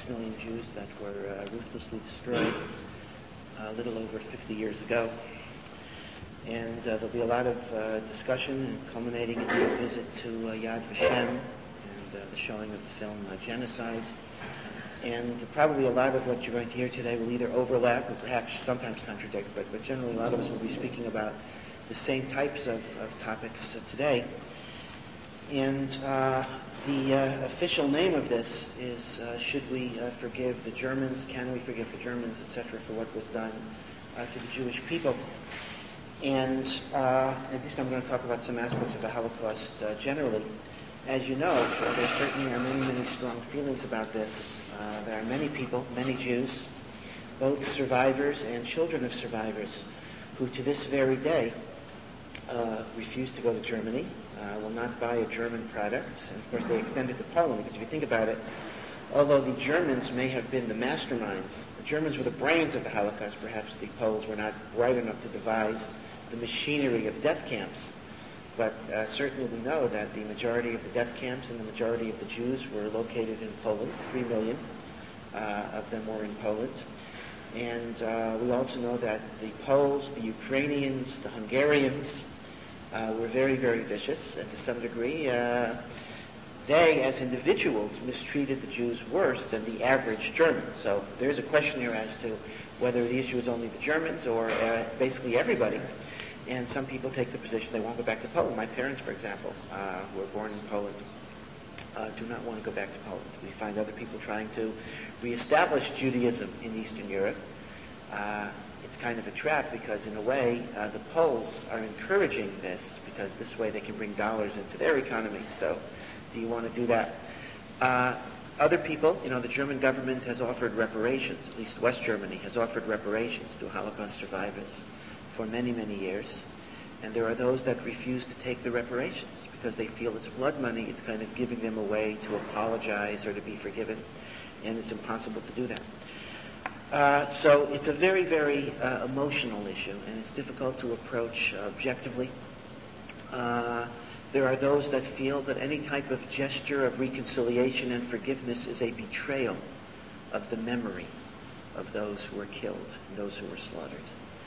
million Jews that were ruthlessly destroyed a little over 50 years ago. And there'll be a lot of discussion culminating in a visit to Yad Vashem and the showing of the film Genocide. And probably a lot of what you're going to hear today will either overlap or perhaps sometimes contradict, but generally a lot of us will be speaking about the same types of topics today. And the official name of this is Should We Forgive the Germans? Can we forgive the Germans, etc., for what was done to the Jewish people? And in addition, I'm going to talk about some aspects of the Holocaust generally. As you know, there certainly are many, many strong feelings about this. There are many people, many Jews, both survivors and children of survivors, who to this very day refuse to go to Germany, will not buy a German product, and of course they extend it to Poland, because if you think about it, although the Germans may have been the masterminds, the Germans were the brains of the Holocaust, perhaps the Poles were not bright enough to devise the machinery of death camps. But certainly we know that the majority of the death camps and the majority of the Jews were located in Poland. 3 million of them were in Poland. And we also know that the Poles, the Ukrainians, the Hungarians were very, very vicious. And to some degree, they, as individuals, mistreated the Jews worse than the average German. So there's a question here as to whether the issue is only the Germans or basically everybody. And some people take the position they won't go back to Poland. My parents, for example, who were born in Poland, do not want to go back to Poland. We find other people trying to reestablish Judaism in Eastern Europe. It's kind of a trap because, in a way, the Poles are encouraging this because this way they can bring dollars into their economy. So do you want to do that? Other people, the German government has offered reparations, at least West Germany has offered reparations to Holocaust survivors for many, many years. And there are those that refuse to take the reparations because they feel it's blood money. It's kind of giving them a way to apologize or to be forgiven, and it's impossible to do that. So it's a very, very emotional issue, and it's difficult to approach objectively. There are those that feel that any type of gesture of reconciliation and forgiveness is a betrayal of the memory of those who were killed and those who were slaughtered.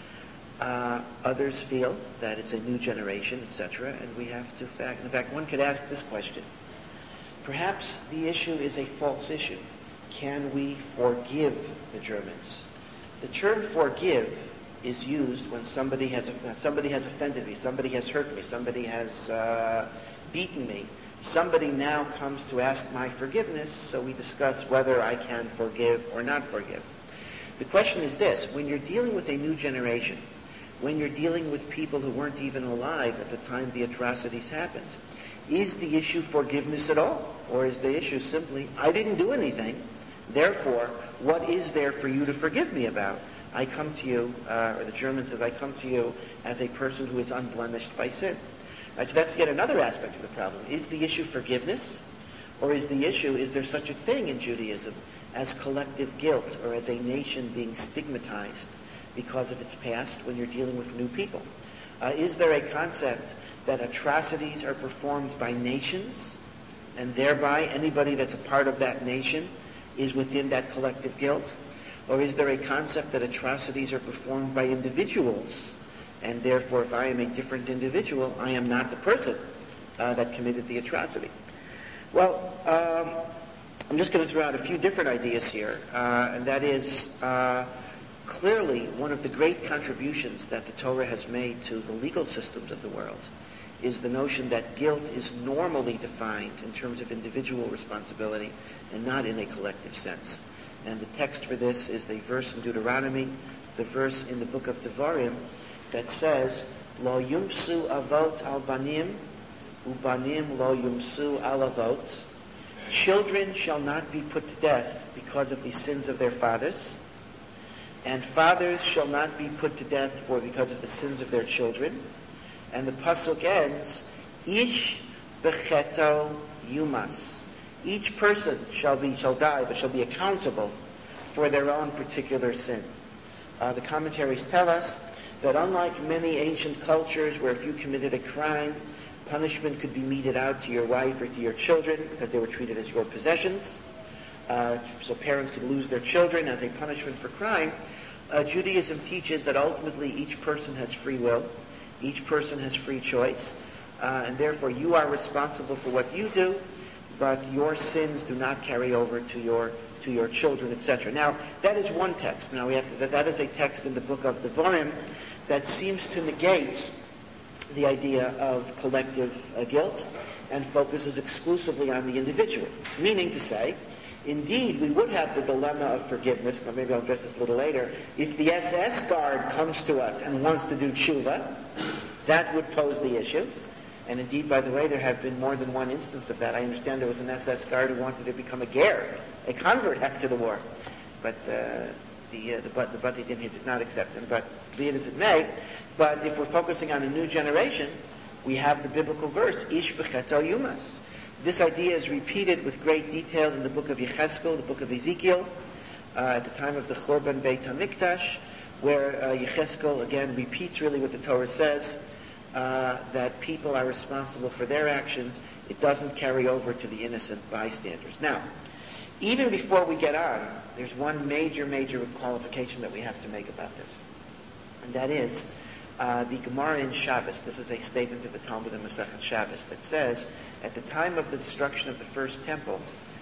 Others feel that it's a new generation, etc., and we have to in fact, one could ask this question. Perhaps the issue is a false issue. Can we forgive the Germans? The term forgive is used when somebody has offended me, somebody has hurt me, somebody has beaten me. Somebody now comes to ask my forgiveness, so we discuss whether I can forgive or not forgive. The question is this: when you're dealing with a new generation, when you're dealing with people who weren't even alive at the time the atrocities happened, is the issue forgiveness at all? Or is the issue simply, I didn't do anything, therefore, what is there for you to forgive me about? I come to you, or the German says, I come to you as a person who is unblemished by sin. Right, so that's yet another aspect of the problem. Is the issue forgiveness? Or is the issue, is there such a thing in Judaism as collective guilt, or as a nation being stigmatized because of its past when you're dealing with new people? Is there a concept that atrocities are performed by nations, and thereby anybody that's a part of that nation is within that collective guilt? Or is there a concept that atrocities are performed by individuals, and therefore if I am a different individual, I am not the person that committed the atrocity? Well, I'm just going to throw out a few different ideas here, and that is clearly one of the great contributions that the Torah has made to the legal systems of the world is the notion that guilt is normally defined in terms of individual responsibility and not in a collective sense. And the text for this is the verse in Deuteronomy, the verse in the book of Devarim, that says, Lo yumsu avot al banim, ubanim lo yumsu al avot. Children shall not be put to death because of the sins of their fathers, and fathers shall not be put to death because of the sins of their children. And the pasuk ends, Ish becheto yumas. Each person shall die, but shall be accountable for their own particular sin. The commentaries tell us that unlike many ancient cultures where if you committed a crime, punishment could be meted out to your wife or to your children because they were treated as your possessions, so parents could lose their children as a punishment for crime. Judaism teaches that ultimately each person has free will, each person has free choice, and therefore you are responsible for what you do, but your sins do not carry over to your children, etc. Now, that is one text. Now, that is a text in the book of Devarim that seems to negate the idea of collective guilt and focuses exclusively on the individual. Meaning to say, indeed, we would have the dilemma of forgiveness, now maybe I'll address this a little later. If the SS guard comes to us and wants to do tshuva, that would pose the issue. And indeed, by the way, there have been more than one instance of that. I understand there was an SS guard who wanted to become a ger, a convert after the war. But the Bati Din did not accept him. But be it as it may, but if we're focusing on a new generation, we have the biblical verse, Ish b'cheto yumas. This idea is repeated with great detail in the book of Yecheskel, the book of Ezekiel, at the time of the Churban Beit HaMikdash, where Yecheskel again repeats really what the Torah says, that people are responsible for their actions. It doesn't carry over to the innocent bystanders. Now, even before we get on, there's one major qualification that we have to make about this. And that is, the Gemara in Shabbos, this is a statement of the Talmud in Masechet Shabbos, that says, at the time of the destruction of the first temple,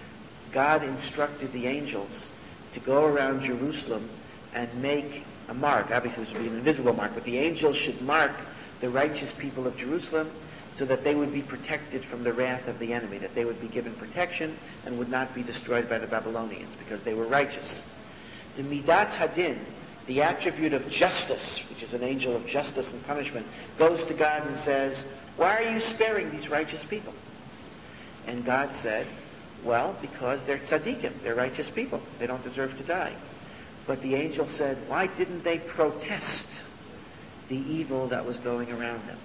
God instructed the angels to go around Jerusalem and make a mark. Obviously this would be an invisible mark, but the angels should mark the righteous people of Jerusalem so that they would be protected from the wrath of the enemy, that they would be given protection and would not be destroyed by the Babylonians because they were righteous. The Midat Hadin, the attribute of justice, which is an angel of justice and punishment, goes to God and says, why are you sparing these righteous people? And God said, well, because they're tzaddikim, they're righteous people. They don't deserve to die. But the angel said, why didn't they protest the evil that was going around them?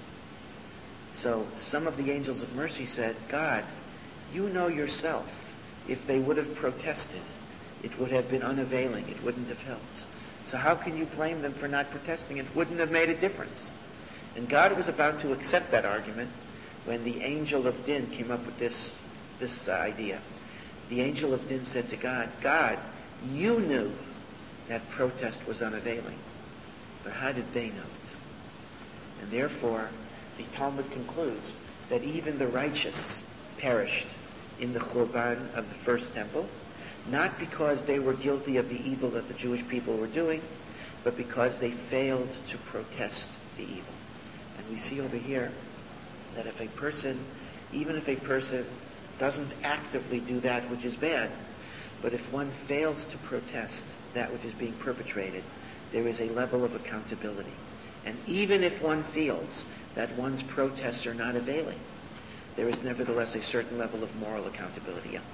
So some of the angels of mercy said, God, you know yourself, if they would have protested, it would have been unavailing. It wouldn't have helped. So how can you blame them for not protesting? It wouldn't have made a difference. And God was about to accept that argument when the angel of Din came up with this idea. The angel of Din said to God, God, you knew that protest was unavailing. But how did they know it? And therefore, the Talmud concludes that even the righteous perished in the Churban of the first temple, not because they were guilty of the evil that the Jewish people were doing, but because they failed to protest the evil. And we see over here that if a person, even if a person doesn't actively do that which is bad, but if one fails to protest that which is being perpetrated, there is a level of accountability. And even if one feels that one's protests are not availing, there is nevertheless a certain level of moral accountability. Yeah.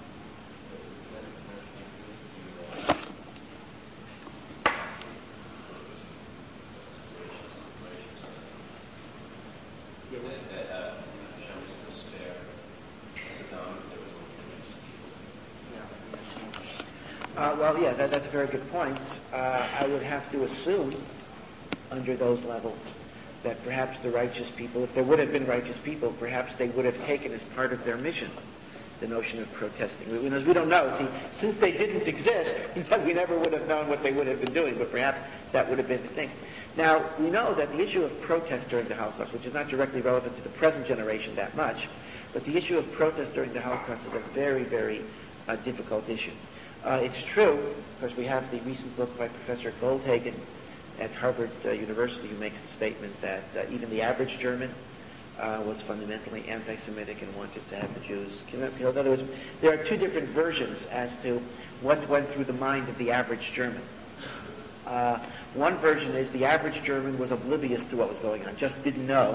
That's a very good point. I would have to assume, under those levels, that perhaps the righteous people, if there would have been righteous people, perhaps they would have taken as part of their mission the notion of protesting. We don't know. See, since they didn't exist, we never would have known what they would have been doing, but perhaps that would have been the thing. Now, we know that the issue of protest during the Holocaust, which is not directly relevant to the present generation that much, but the issue of protest during the Holocaust is a very, very difficult issue. It's true, because we have the recent book by Professor Goldhagen at Harvard University, who makes the statement that even the average German was fundamentally anti-Semitic and wanted to have the Jews killed. In other words, there are two different versions as to what went through the mind of the average German. One version is the average German was oblivious to what was going on, just didn't know.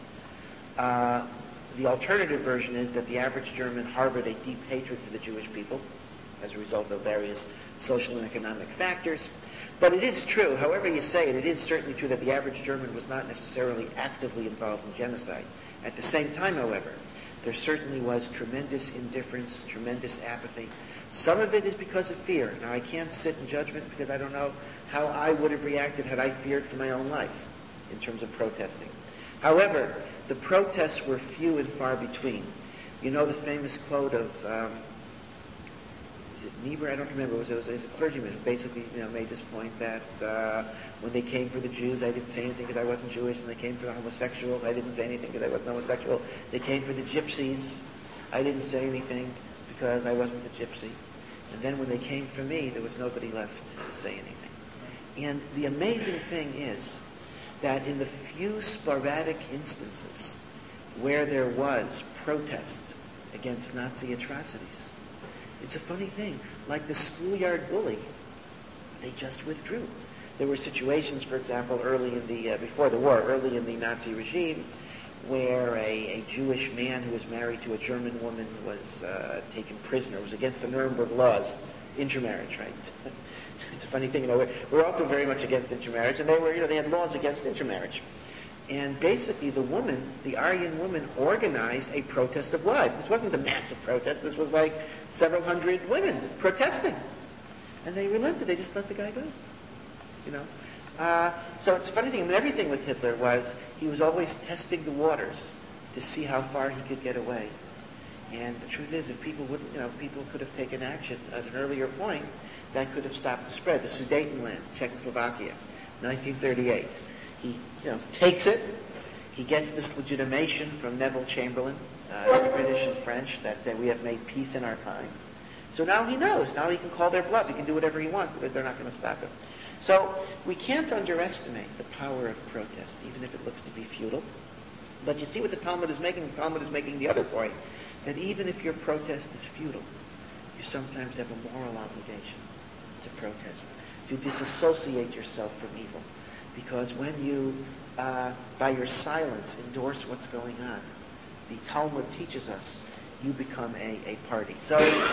The alternative version is that the average German harbored a deep hatred for the Jewish people as a result of various social and economic factors. But it is true, however you say it, it is certainly true that the average German was not necessarily actively involved in genocide. At the same time, however, there certainly was tremendous indifference, tremendous apathy. Some of it is because of fear. Now, I can't sit in judgment because I don't know how I would have reacted had I feared for my own life in terms of protesting. However, the protests were few and far between. You know the famous quote of is it Niebuhr? I don't remember. It was a clergyman who basically made this point that when they came for the Jews, I didn't say anything because I wasn't Jewish, and they came for the homosexuals, I didn't say anything because I wasn't homosexual. They came for the gypsies, I didn't say anything because I wasn't a gypsy. And then when they came for me, there was nobody left to say anything. And the amazing thing is that in the few sporadic instances where there was protest against Nazi atrocities, it's a funny thing. Like the schoolyard bully, they just withdrew. There were situations, for example, before the war, early in the Nazi regime, where a Jewish man who was married to a German woman was taken prisoner. It was against the Nuremberg laws, intermarriage, right? It's a funny thing, we're also very much against intermarriage, and they had laws against intermarriage. And basically the Aryan woman organized a protest of wives. This wasn't a massive protest. This was like several hundred women protesting. And they relented. They just let the guy go. So it's a funny thing. I mean, everything with Hitler was he was always testing the waters to see how far he could get away. And the truth is, if people wouldn't, people could have taken action at an earlier point, that could have stopped the spread. The Sudetenland, Czechoslovakia, 1938. He, takes it. He gets this legitimation from Neville Chamberlain, British and French, that said, we have made peace in our time. So now he knows. Now he can call their bluff. He can do whatever he wants because they're not going to stop him. So we can't underestimate the power of protest, even if it looks to be futile. But you see what the Talmud is making? The Talmud is making the other point, that even if your protest is futile, you sometimes have a moral obligation to protest, to disassociate yourself from evil. Because when you, by your silence, endorse what's going on, the Talmud teaches us you become a party. So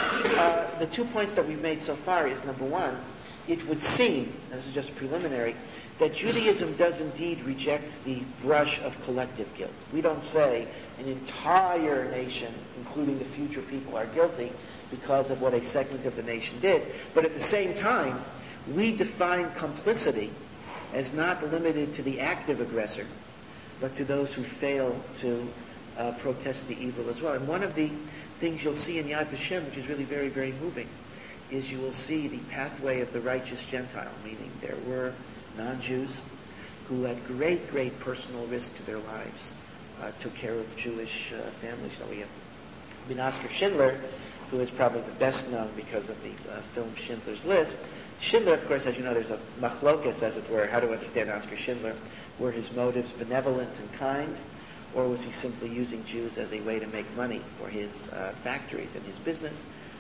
the 2 points that we've made so far is, number one, it would seem, this is just preliminary, that Judaism does indeed reject the brush of collective guilt. We don't say an entire nation, including the future people, are guilty because of what a segment of the nation did. But at the same time, we define complicity as not limited to the active aggressor, but to those who fail to protest the evil as well. And one of the things you'll see in Yad Vashem, which is really very, very moving, is you will see the pathway of the righteous Gentile, meaning there were non-Jews who at great, great personal risk to their lives took care of Jewish families. So we have Oscar Schindler, who is probably the best known because of the film Schindler's List. Schindler, of course, as you know, there's a machlokas, as it were, how to understand Oscar Schindler. Were his motives benevolent and kind, or was he simply using Jews as a way to make money for his factories and his business?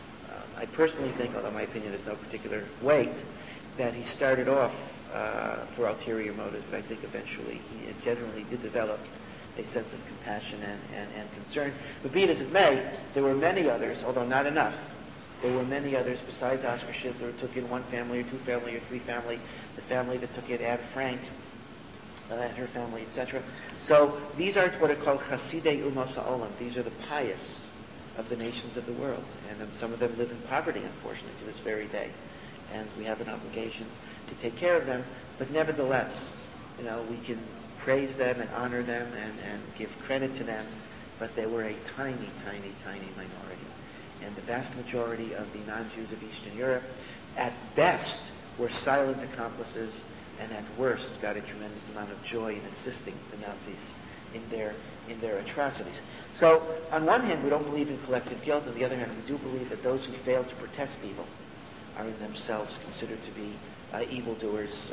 I personally think, although my opinion has no particular weight, that he started off for ulterior motives, but I think eventually he generally did develop a sense of compassion and concern. But be it as it may, there were many others, although not enough. There were many others besides Oscar Schindler who took in one family or two family or three family, the family that took in Anne Frank, and her family, etc. So these are what are called Chasidei Umos Ha'olam. These are the pious of the nations of the world. And then some of them live in poverty, unfortunately, to this very day. And we have an obligation to take care of them. But nevertheless, we can praise them and honor them and give credit to them. But they were a tiny, tiny, tiny minority. And the vast majority of the non-Jews of Eastern Europe, at best, were silent accomplices, and at worst got a tremendous amount of joy in assisting the Nazis in their atrocities. So, on one hand, we don't believe in collective guilt. On the other hand, we do believe that those who fail to protest evil are in themselves considered to be evildoers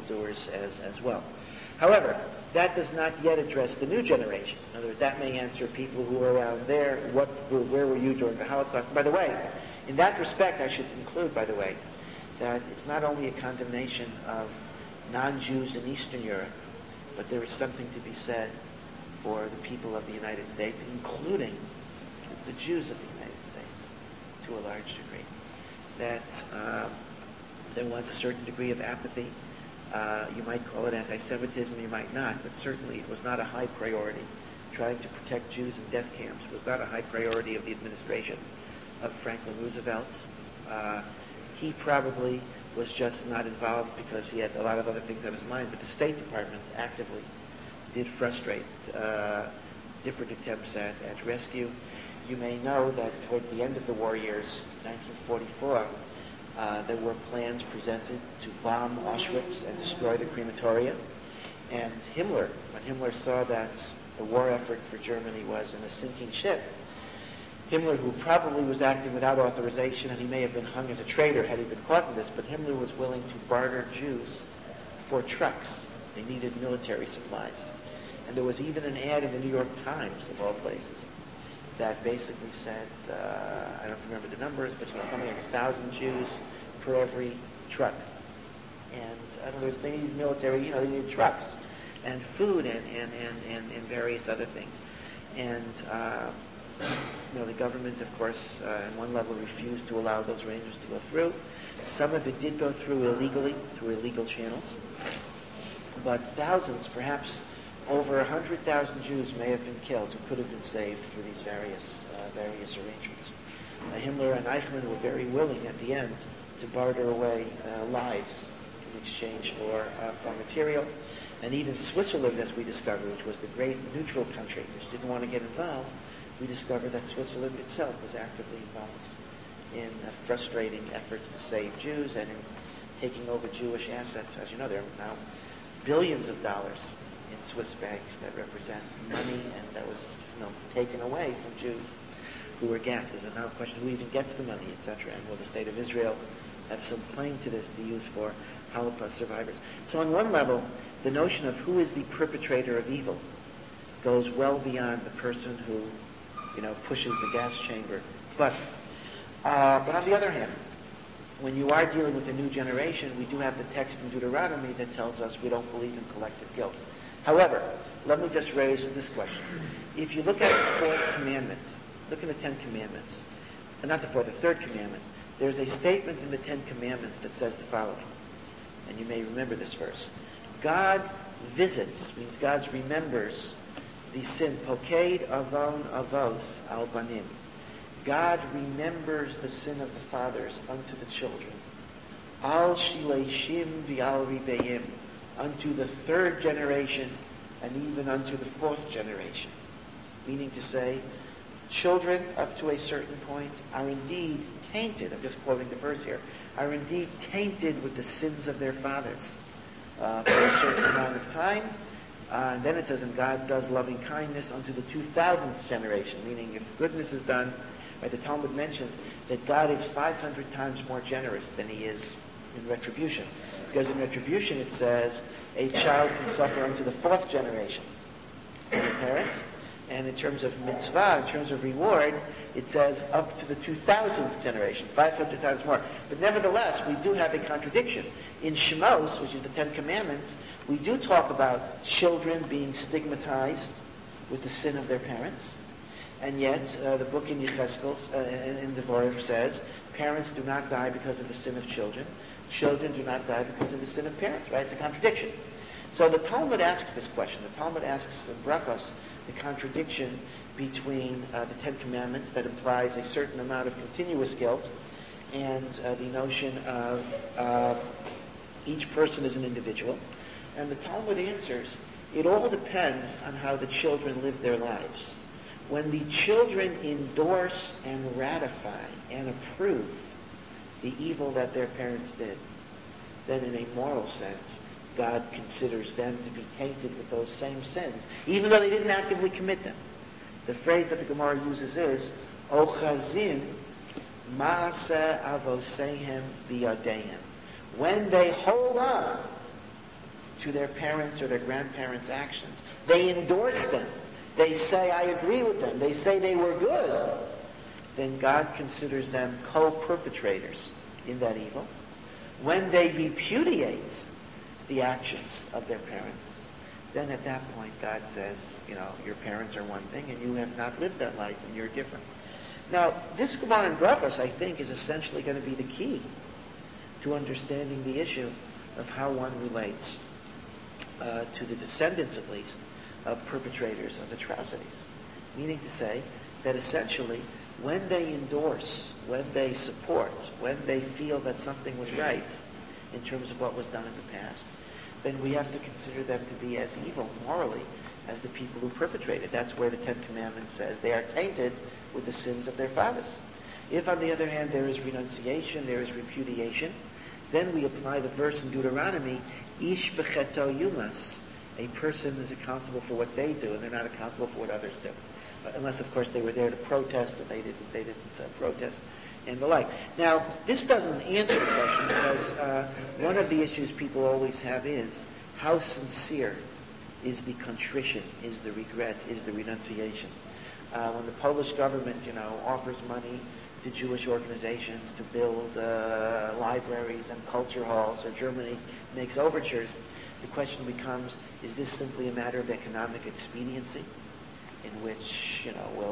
as well. However, that does not yet address the new generation. In other words, that may answer people who were around there. Where were you during the Holocaust? And by the way, in that respect, I should conclude, by the way, that it's not only a condemnation of non-Jews in Eastern Europe, but there is something to be said for the people of the United States, including the Jews of the United States, to a large degree. That there was a certain degree of apathy. You might call it anti-Semitism, you might not, but certainly it was not a high priority. Trying to protect Jews in death camps was not a high priority of the administration of Franklin Roosevelt. He probably was just not involved because he had a lot of other things on his mind, but the State Department actively did frustrate different attempts at rescue. You may know that towards the end of the war years, 1944, there were plans presented to bomb Auschwitz and destroy the crematoria. And Himmler, when Himmler saw that the war effort for Germany was in a sinking ship, Himmler, who probably was acting without authorization, and he may have been hung as a traitor had he been caught in this, but Himmler was willing to barter Jews for trucks. They needed military supplies. And there was even an ad in the New York Times, of all places, that basically said, I don't remember the numbers, but something like 1,000 Jews per every truck. And in other words, they needed military, they needed trucks and food and various other things. And, the government, of course, on one level refused to allow those arrangements to go through. Some of it did go through illegally, through illegal channels. But thousands, perhaps over 100,000 Jews may have been killed who could have been saved through these various arrangements. Himmler and Eichmann were very willing at the end to barter away lives in exchange for material. And even Switzerland, as we discovered, which was the great neutral country, which didn't want to get involved, we discovered that Switzerland itself was actively involved in frustrating efforts to save Jews and in taking over Jewish assets. As you know, there are now billions of dollars in Swiss banks that represent money and that was taken away from Jews who were gassed. There's now a question who even gets the money, etc. And will the state of Israel have some claim to this to use for Holocaust survivors? So on one level, the notion of who is the perpetrator of evil goes well beyond the person who pushes the gas chamber button. But on the other hand, when you are dealing with a new generation, we do have the text in Deuteronomy that tells us we don't believe in collective guilt. However, let me just raise this question. If you look at the fourth commandment, look at the Ten Commandments, and not the fourth, the third commandment, there's a statement in the Ten Commandments that says the following, and you may remember this verse. God visits, means God remembers the sin, poked avon avos al banim. God remembers the sin of the fathers unto the children. Al shileshim v'al ribeim, unto the third generation and even unto the fourth generation. Meaning to say, children up to a certain point are indeed tainted, I'm just quoting the verse here, are indeed tainted with the sins of their fathers for a certain amount of time. And then it says, and God does loving kindness unto the 2000th generation, meaning if goodness is done, right, the Talmud mentions that God is 500 times more generous than he is in retribution. Because in retribution it says, a child can suffer unto the fourth generation from the parents. And in terms of mitzvah, in terms of reward, it says up to the 2000th generation, 500 times more. But nevertheless, we do have a contradiction. In Shemos, which is the Ten Commandments, we do talk about children being stigmatized with the sin of their parents. And yet, the book in Yechezkel, in Devarim says, parents do not die because of the sin of children. Children do not die because of the sin of parents, right? It's a contradiction. So the Talmud asks this question. The Talmud asks Brachos, the contradiction between the Ten Commandments that implies a certain amount of continuous guilt and the notion of each person as an individual. And the Talmud answers, it all depends on how the children live their lives. When the children endorse and ratify and approve the evil that their parents did, then in a moral sense, God considers them to be tainted with those same sins, even though they didn't actively commit them. The phrase that the Gemara uses is, Ochazin ma'aseh avosehem biyadehem. When they hold on to their parents or their grandparents' actions, they endorse them. They say, I agree with them. They say they were good. Then God considers them co-perpetrators in that evil. When they repudiate the actions of their parents, then at that point God says, your parents are one thing and you have not lived that life and you're different. Now, this Gemara in Brachos, I think, is essentially going to be the key to understanding the issue of how one relates to the descendants, at least, of perpetrators of atrocities. Meaning to say that essentially, when they endorse, when they support, when they feel that something was right in terms of what was done in the past, then we have to consider them to be as evil morally as the people who perpetrated. That's where the Ten Commandments says they are tainted with the sins of their fathers. If, on the other hand, there is renunciation, there is repudiation, then we apply the verse in Deuteronomy, Ish b'cheto yumas. A person is accountable for what they do, and they're not accountable for what others do. Unless, of course, they were there to protest, and they didn't protest, and the like. Now, this doesn't answer the question, because one of the issues people always have is, how sincere is the contrition, is the regret, is the renunciation? When the Polish government, offers money to Jewish organizations to build libraries and culture halls, or Germany makes overtures, the question becomes, is this simply a matter of economic expediency, in which,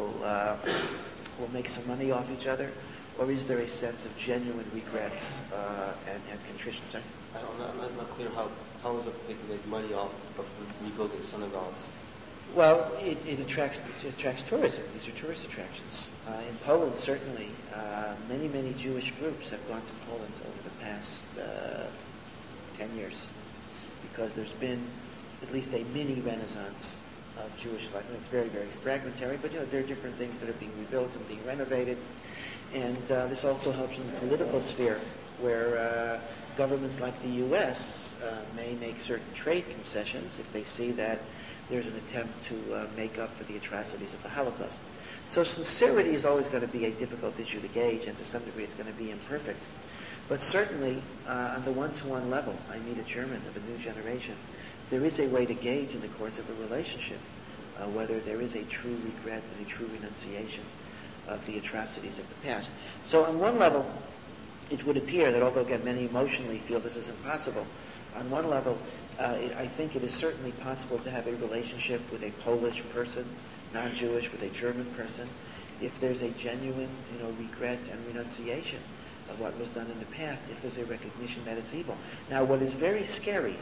we'll make some money off each other, or is there a sense of genuine regret and contrition? Sorry? I'm not clear how is it they can make money off of rebuilding synagogues? Well, it attracts tourism. These are tourist attractions. In Poland, certainly, many Jewish groups have gone to Poland over the past 10 years, because there's been at least a mini renaissance of Jewish life. And it's very, very fragmentary, but there are different things that are being rebuilt and being renovated. And this also helps in the political sphere, where governments like the U.S. May make certain trade concessions if they see that there's an attempt to make up for the atrocities of the Holocaust. So sincerity is always going to be a difficult issue to gauge, and to some degree it's going to be imperfect. But certainly, on the one-to-one level, I meet a German of a new generation, there is a way to gauge in the course of a relationship whether there is a true regret and a true renunciation of the atrocities of the past. So on one level, it would appear that although, again, many emotionally feel this is impossible, on one level, I think it is certainly possible to have a relationship with a Polish person, non-Jewish, with a German person, if there's a genuine, regret and renunciation of what was done in the past, if there's a recognition that it's evil. Now, what is very scary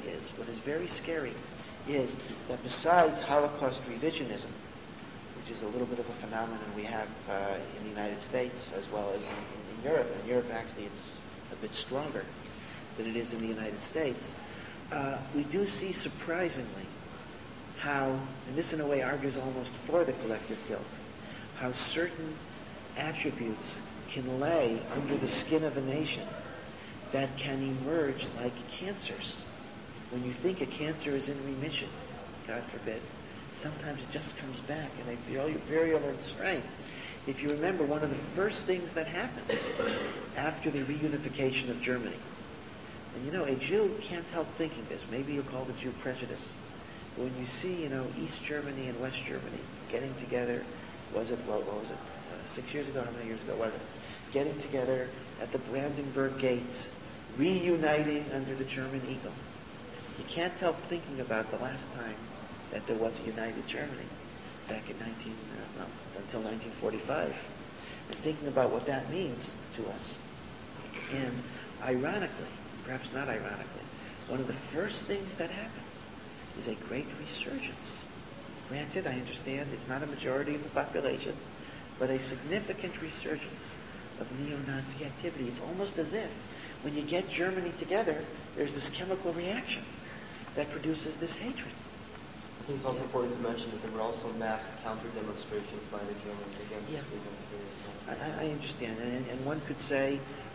is that besides Holocaust revisionism, which is a little bit of a phenomenon we have in the United States as well as in Europe, and in Europe actually it's a bit stronger than it is in the United States, we do see surprisingly how, and this in a way argues almost for the collective guilt, how certain attributes can lay under the skin of a nation that can emerge like cancers. When you think a cancer is in remission, God forbid, sometimes it just comes back in a very alert strength. If you remember, one of the first things that happened after the reunification of Germany, and a Jew can't help thinking this, maybe you'll call the Jew prejudice, but when you see, East Germany and West Germany getting together, what was it, 6 years ago, how many years ago was it? Getting together at the Brandenburg Gates, reuniting under the German eagle. You can't help thinking about the last time that there was a united Germany, back in until 1945, and thinking about what that means to us. And ironically, perhaps not ironically, one of the first things that happens is a great resurgence. Granted, I understand it's not a majority of the population, but a significant resurgence of neo-Nazi activity. It's almost as if when you get Germany together, there's this chemical reaction that produces this hatred. I think it's also important to mention that there were also mass counter-demonstrations by the Germans against the I understand, and one could say,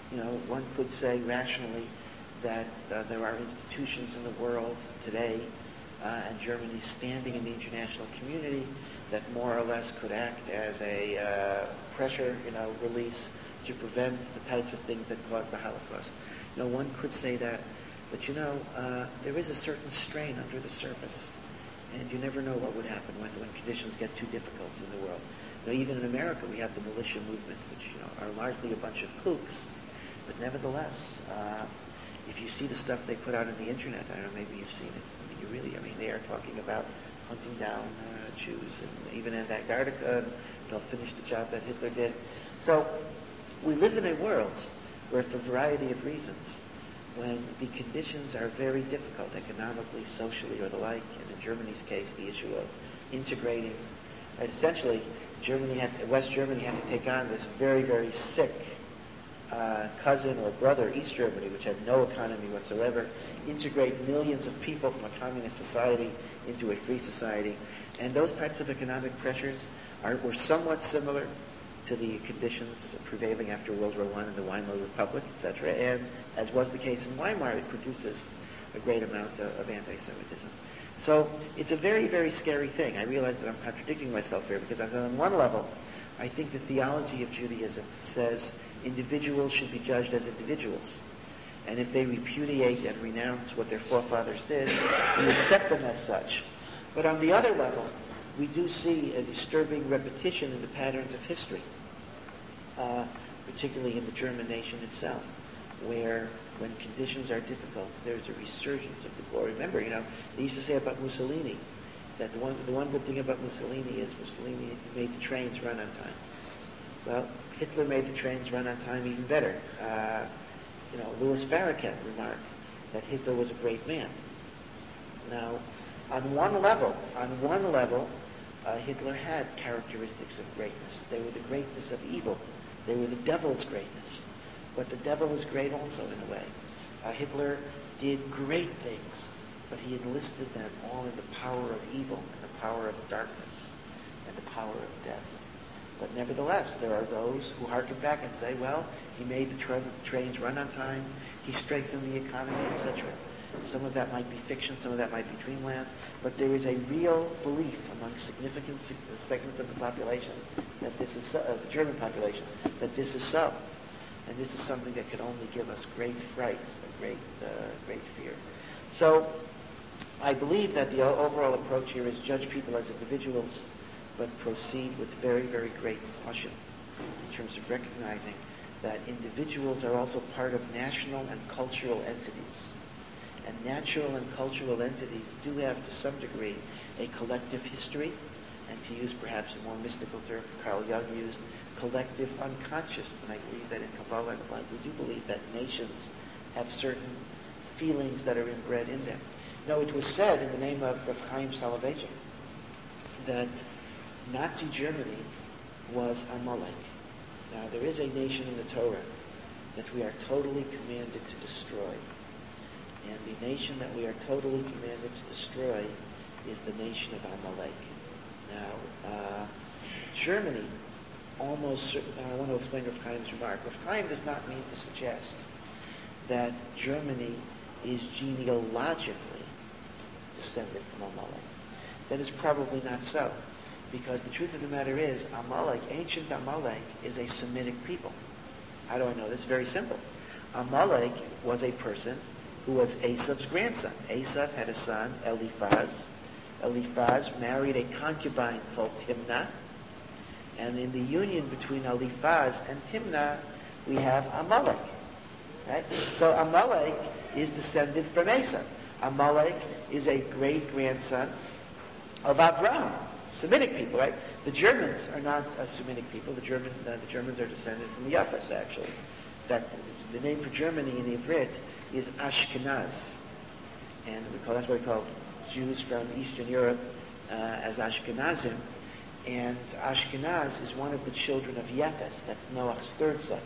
rationally that there are institutions in the world today, and Germany standing in the international community, that more or less could act as a pressure, release to prevent the types of things that caused the Holocaust. One could say that, but there is a certain strain under the surface, and you never know what would happen when conditions get too difficult in the world. Even in America, we have the militia movement, which are largely a bunch of kooks, but nevertheless, if you see the stuff they put out on the internet, I don't know, maybe you've seen it. They are talking about hunting down Jews, and even in Antarctica, they'll finish the job that Hitler did. So we live in a world where, for a variety of reasons, when the conditions are very difficult economically, socially, or the like, and in Germany's case, the issue of integrating, essentially, West Germany had to take on this very, very sick cousin or brother, East Germany, which had no economy whatsoever, integrate millions of people from a communist society into a free society. And those types of economic pressures were somewhat similar to the conditions prevailing after World War I in the Weimar Republic, etc. And as was the case in Weimar, it produces a great amount of anti-Semitism. So it's a very, very scary thing. I realize that I'm contradicting myself here because on one level, I think the theology of Judaism says individuals should be judged as individuals. And if they repudiate and renounce what their forefathers did, we accept them as such. But on the other level, we do see a disturbing repetition in the patterns of history, particularly in the German nation itself, where when conditions are difficult, there's a resurgence of the glory. Remember, they used to say about Mussolini that the one good thing about Mussolini is Mussolini made the trains run on time. Well, Hitler made the trains run on time even better. Louis Farrakhan remarked that Hitler was a great man. Now, on one level, Hitler had characteristics of greatness. They were the greatness of evil. They were the devil's greatness. But the devil is great also in a way. Hitler did great things, but he enlisted them all in the power of evil and the power of darkness and the power of death. But nevertheless, there are those who harken back and say, well, he made the trains run on time, he strengthened the economy, etc. Some of that might be fiction, some of that might be dreamlands, but there is a real belief among significant segments of the population that this is so, the German population, that this is so. And this is something that could only give us great fright, a great fear. So I believe that the overall approach here is judge people as individuals, but proceed with very, very great caution in terms of recognizing that individuals are also part of national and cultural entities. And natural and cultural entities do have, to some degree, a collective history, and to use perhaps a more mystical term Carl Jung used, collective unconscious. And I believe that in Kabbalah and Kabbalah, we do believe that nations have certain feelings that are inbred in them. It was said in the name of Rav Chaim Soloveitchik that Nazi Germany was Amalek. Now, there is a nation in the Torah that we are totally commanded to destroy. And the nation that we are totally commanded to destroy is the nation of Amalek. Now, Germany, almost certainly, I want to explain Rav Chaim's remark. Rav Chaim does not mean to suggest that Germany is genealogically descended from Amalek. That is probably not so, because the truth of the matter is, Amalek, ancient Amalek, is a Semitic people. How do I know this? Very simple. Amalek was a person who was Esav's grandson. Esav had a son, Eliphaz. Eliphaz married a concubine called Timnah. And in the union between Eliphaz and Timnah, we have Amalek. Right? So Amalek is descended from Esav. Amalek is a great-grandson of Avraham. Semitic people, right? The Germans are not a Semitic people. The Germans are descended from Yafas, actually. In fact, the name for Germany in the Ivrit is Ashkenaz. And that's what we call Jews from Eastern Europe as Ashkenazim. And Ashkenaz is one of the children of Yefes. That's Noach's third son.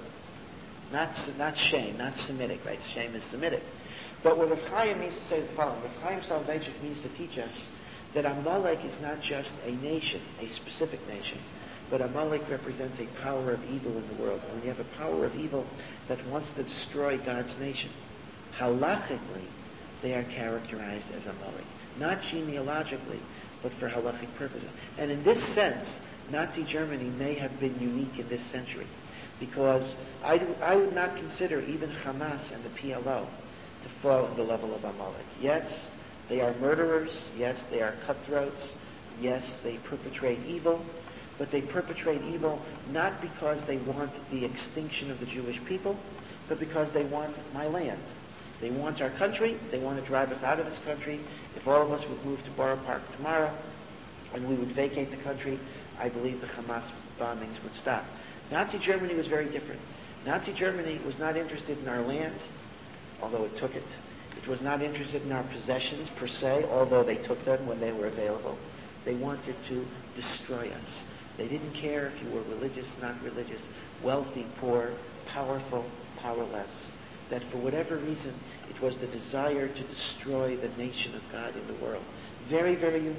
Not Shem, not Semitic, right? Shem is Semitic. But what Rav Chaim means to say is the following. Rav Chaim Soloveitchik means to teach us that Amalek is not just a nation, a specific nation, but Amalek represents a power of evil in the world. When you have a power of evil that wants to destroy God's nation, halachically, they are characterized as Amalek. Not genealogically, but for halachic purposes. And in this sense, Nazi Germany may have been unique in this century, because I would not consider even Hamas and the PLO to fall at the level of Amalek. Yes, they are murderers. Yes, they are cutthroats. Yes, they perpetrate evil. But they perpetrate evil not because they want the extinction of the Jewish people, but because they want my land. They want our country. They want to drive us out of this country. If all of us would move to Borough Park tomorrow and we would vacate the country, I believe the Hamas bombings would stop. Nazi Germany was very different. Nazi Germany was not interested in our land, although it took it. It was not interested in our possessions per se, although they took them when they were available. They wanted to destroy us. They didn't care if you were religious, not religious, wealthy, poor, powerful, powerless. That for whatever reason, it was the desire to destroy the nation of God in the world. Very, very unique.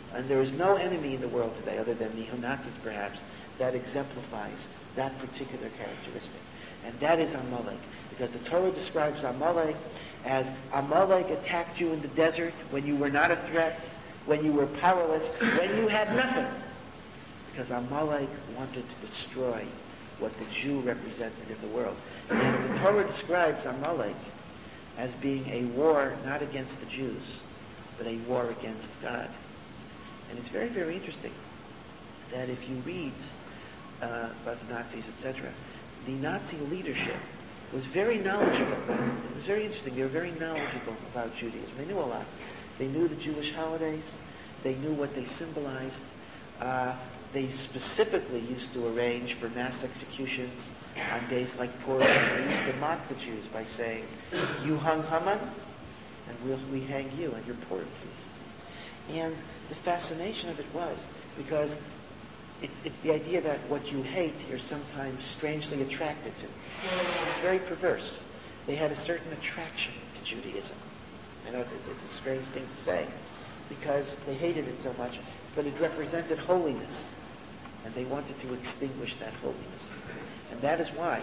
And there is no enemy in the world today, other than neo-Nazis perhaps, that exemplifies that particular characteristic. And that is Amalek. Because the Torah describes Amalek as Amalek attacked you in the desert when you were not a threat, when you were powerless, when you had nothing. Because Amalek wanted to destroy what the Jew represented in the world. And the Torah describes Amalek as being a war not against the Jews, but a war against God. And it's very, very interesting that if you read about the Nazis, etc., the Nazi leadership was very knowledgeable. It was very interesting. They were very knowledgeable about Judaism. They knew a lot. They knew the Jewish holidays. They knew what they symbolized. They specifically used to arrange for mass executions on days like Purim. They used to mock the Jews by saying, "You hung Haman, and we hang you on your Purim feast." And the fascination of it was because it's the idea that what you hate, you're sometimes strangely attracted to. It's very perverse. They had a certain attraction to Judaism. I know it's a strange thing to say because they hated it so much, but it represented holiness, and they wanted to extinguish that holiness. And that is why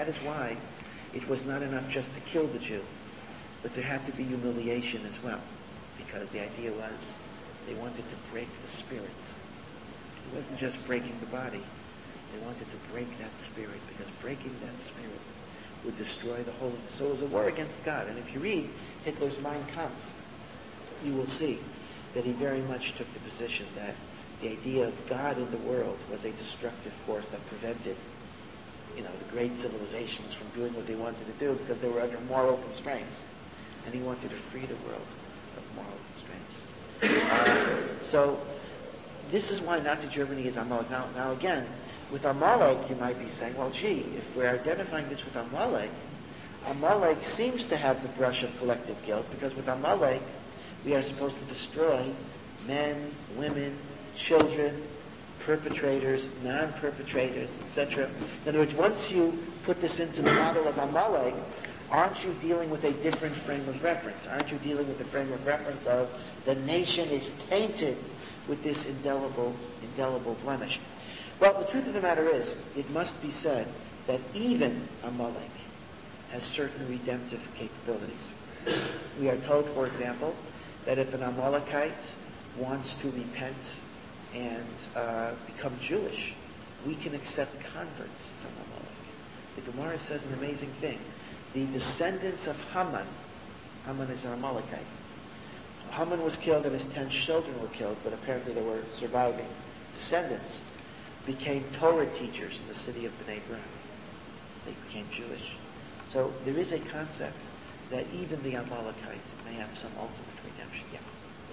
it was not enough just to kill the Jew, but there had to be humiliation as well, because the idea was they wanted to break the spirit. It wasn't just breaking the body. They wanted to break that spirit, because breaking that spirit would destroy the holiness. So it was a war against God. And if you read Hitler's Mein Kampf, you will see that he very much took the position that the idea of God in the world was a destructive force that prevented, the great civilizations from doing what they wanted to do because they were under moral constraints. And he wanted to free the world of moral constraints. So this is why Nazi Germany is Amalek. Now again, with Amalek, you might be saying, well, gee, if we're identifying this with Amalek, Amalek seems to have the brush of collective guilt, because with Amalek, we are supposed to destroy men, women, children, perpetrators, non-perpetrators, etc. In other words, once you put this into the model of Amalek, aren't you dealing with a different frame of reference? Aren't you dealing with the frame of reference of the nation is tainted with this indelible blemish? Well, the truth of the matter is, it must be said that even Amalek has certain redemptive capabilities. We are told, for example, that if an Amalekite wants to repent and become Jewish, we can accept converts from Amalek. The Gemara says an amazing thing. The descendants of Haman is an Amalekite. Haman was killed and his 10 children were killed, but apparently there were surviving descendants, became Torah teachers in the city of Bnei Brak. They became Jewish. So there is a concept that even the Amalekite may have some ultimate redemption. Yeah.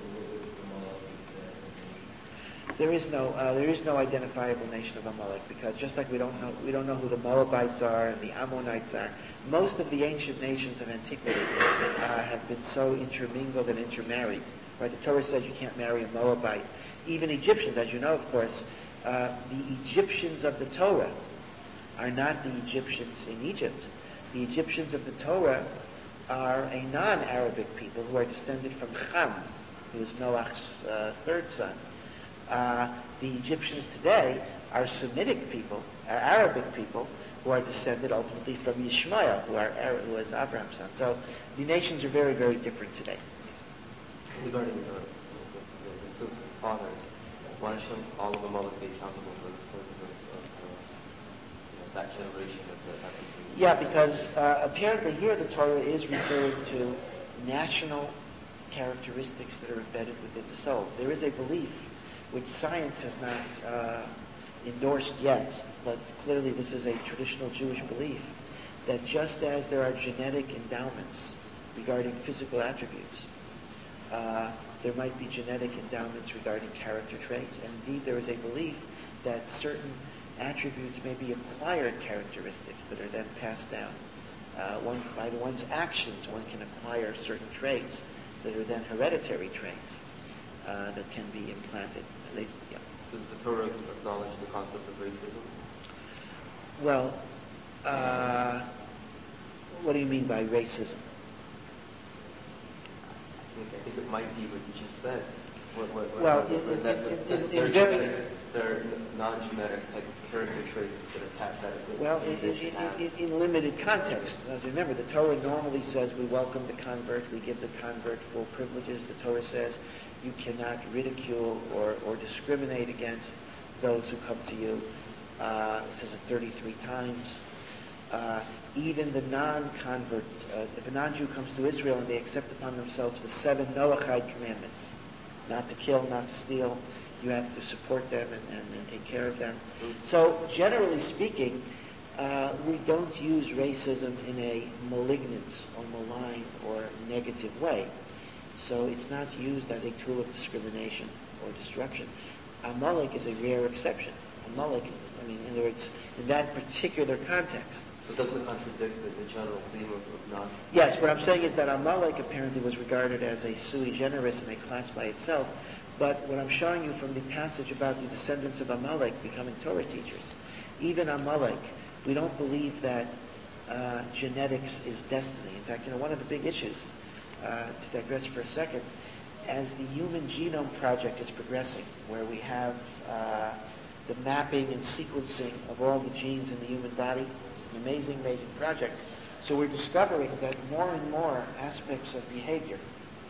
There is no identifiable nation of Amalek, because just like we don't know who the Moabites are and the Ammonites are, most of the ancient nations of antiquity have been so intermingled and intermarried. Right? The Torah says you can't marry a Moabite. Even Egyptians, as you know, of course, the Egyptians of the Torah are not the Egyptians in Egypt. The Egyptians of the Torah are a non-Arabic people who are descended from Ham, who is Noach's third son. The Egyptians today are Semitic people, are Arabic people, who are descended ultimately from Yishmael, who is Abraham's son. So the nations are very, very different today. Regarding the sins of the fathers, why shouldn't all of them be accountable for the sins of that generation of the Yeah, because apparently here the Torah is referring to national characteristics that are embedded within the soul. There is a belief which science has not endorsed yet, but clearly this is a traditional Jewish belief, that just as there are genetic endowments regarding physical attributes, there might be genetic endowments regarding character traits, and indeed there is a belief that certain attributes may be acquired characteristics that are then passed down. By one's actions, one can acquire certain traits that are then hereditary traits that can be implanted. Does the Torah acknowledge the concept of racism? Well, what do you mean by racism? I think it might be what you just said. Well, there are non-genetic type of character traits that attach that. Well, in limited context. As you remember, the Torah normally says we welcome the convert, we give the convert full privileges. The Torah says you cannot ridicule or discriminate against those who come to you. It says it 33 times. Even the non-convert, if a non-Jew comes to Israel and they accept upon themselves the 7 Noahide commandments, not to kill, not to steal, you have to support them and take care of them. So generally speaking, we don't use racism in a malignant or malign or negative way. So it's not used as a tool of discrimination or destruction. Amalek is a rare exception. Amalek is, in other words, in that particular context. So doesn't it contradict the general theme of non? Yes, what I'm saying is that Amalek apparently was regarded as a sui generis in a class by itself. But what I'm showing you from the passage about the descendants of Amalek becoming Torah teachers, even Amalek, we don't believe that genetics is destiny. In fact, one of the big issues, to digress for a second, as the Human Genome Project is progressing, where we have the mapping and sequencing of all the genes in the human body, it's an amazing, amazing project. So we're discovering that more and more aspects of behavior